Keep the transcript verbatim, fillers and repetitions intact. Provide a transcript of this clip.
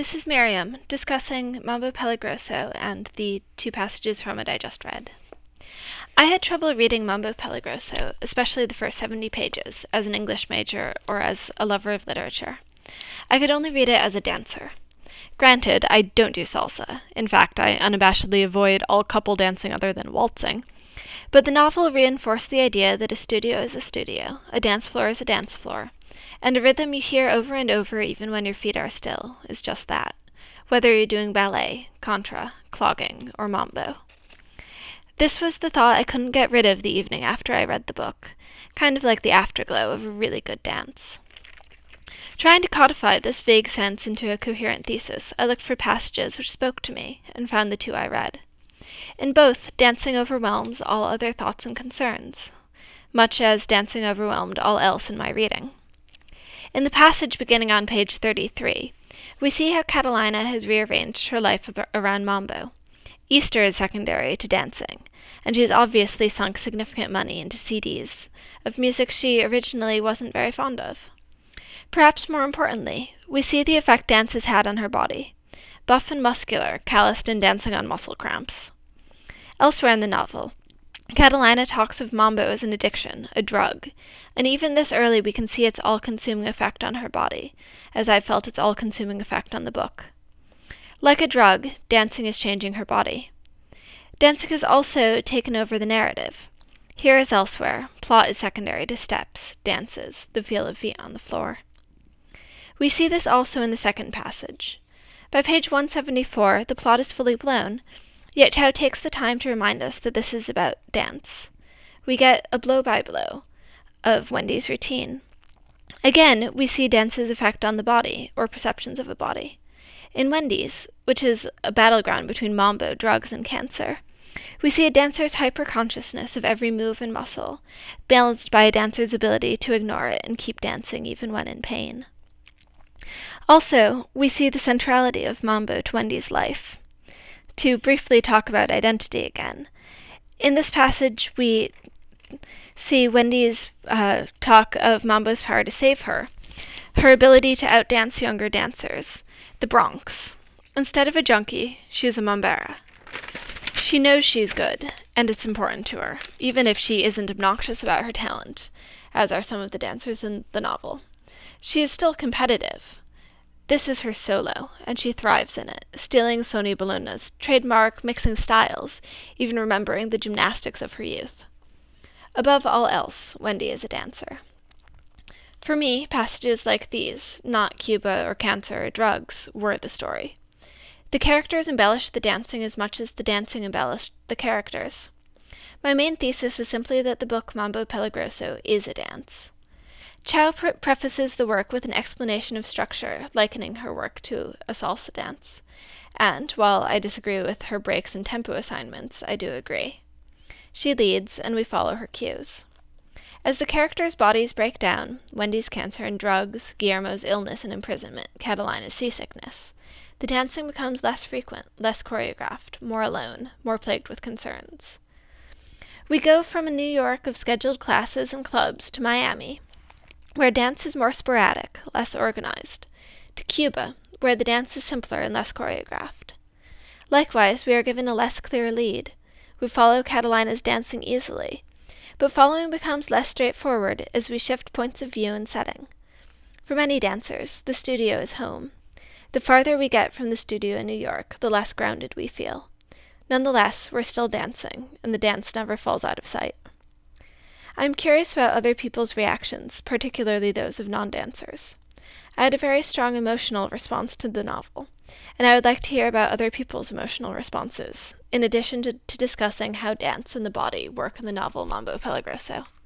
This is Miriam, discussing Mambo Peligroso and the two passages from it I just read. I had trouble reading Mambo Peligroso, especially the first seventy pages, as an English major or as a lover of literature. I could only read it as a dancer. Granted, I don't do salsa. In fact, I unabashedly avoid all couple dancing other than waltzing. But the novel reinforced the idea that a studio is a studio, a dance floor is a dance floor, and a rhythm you hear over and over even when your feet are still is just that, whether you're doing ballet, contra, clogging, or mambo. This was the thought I couldn't get rid of the evening after I read the book, kind of like the afterglow of a really good dance. Trying to codify this vague sense into a coherent thesis, I looked for passages which spoke to me, and found the two I read. In both, dancing overwhelms all other thoughts and concerns, much as dancing overwhelmed all else in my reading. In the passage beginning on page thirty-three, we see how Catalina has rearranged her life ab- around mambo. Easter is secondary to dancing, and she has obviously sunk significant money into C Ds of music she originally wasn't very fond of. Perhaps more importantly, we see the effect dance has had on her body, buff and muscular, calloused and dancing on muscle cramps. Elsewhere in the novel, Catalina talks of mambo as an addiction, a drug, and even this early we can see its all-consuming effect on her body, as I felt its all-consuming effect on the book. Like a drug, dancing is changing her body. Dancing has also taken over the narrative. Here as elsewhere, plot is secondary to steps, dances, the feel of feet on the floor. We see this also in the second passage. By page one seventy-four, the plot is fully blown, yet Chow takes the time to remind us that this is about dance. We get a blow-by-blow of Wendy's routine. Again, we see dance's effect on the body, or perceptions of a body. In Wendy's, which is a battleground between mambo, drugs, and cancer, we see a dancer's hyper-consciousness of every move and muscle, balanced by a dancer's ability to ignore it and keep dancing even when in pain. Also, we see the centrality of mambo to Wendy's life. To briefly talk about identity again, in this passage we see Wendy's uh, talk of mambo's power to save her, her ability to outdance younger dancers, the Bronx. Instead of a junkie, she is a mambera. She knows she's good, and it's important to her, even if she isn't obnoxious about her talent, as are some of the dancers in the novel. She is still competitive. This is her solo, and she thrives in it, stealing Sonny Bologna's trademark mixing styles, even remembering the gymnastics of her youth. Above all else, Wendy is a dancer. For me, passages like these, not Cuba or cancer or drugs, were the story. The characters embellished the dancing as much as the dancing embellished the characters. My main thesis is simply that the book Mambo Peligroso is a dance. Chow pre- prefaces the work with an explanation of structure, likening her work to a salsa dance. And, while I disagree with her breaks and tempo assignments, I do agree. She leads, and we follow her cues. As the characters' bodies break down, Wendy's cancer and drugs, Guillermo's illness and imprisonment, Catalina's seasickness, the dancing becomes less frequent, less choreographed, more alone, more plagued with concerns. We go from a New York of scheduled classes and clubs to Miami, where dance is more sporadic, less organized, to Cuba, where the dance is simpler and less choreographed. Likewise, we are given a less clear lead. We follow Catalina's dancing easily, but following becomes less straightforward as we shift points of view and setting. For many dancers, the studio is home. The farther we get from the studio in New York, the less grounded we feel. Nonetheless, we're still dancing, and the dance never falls out of sight. I'm curious about other people's reactions, particularly those of non-dancers. I had a very strong emotional response to the novel, and I would like to hear about other people's emotional responses, in addition to, to discussing how dance and the body work in the novel Mambo Peligroso.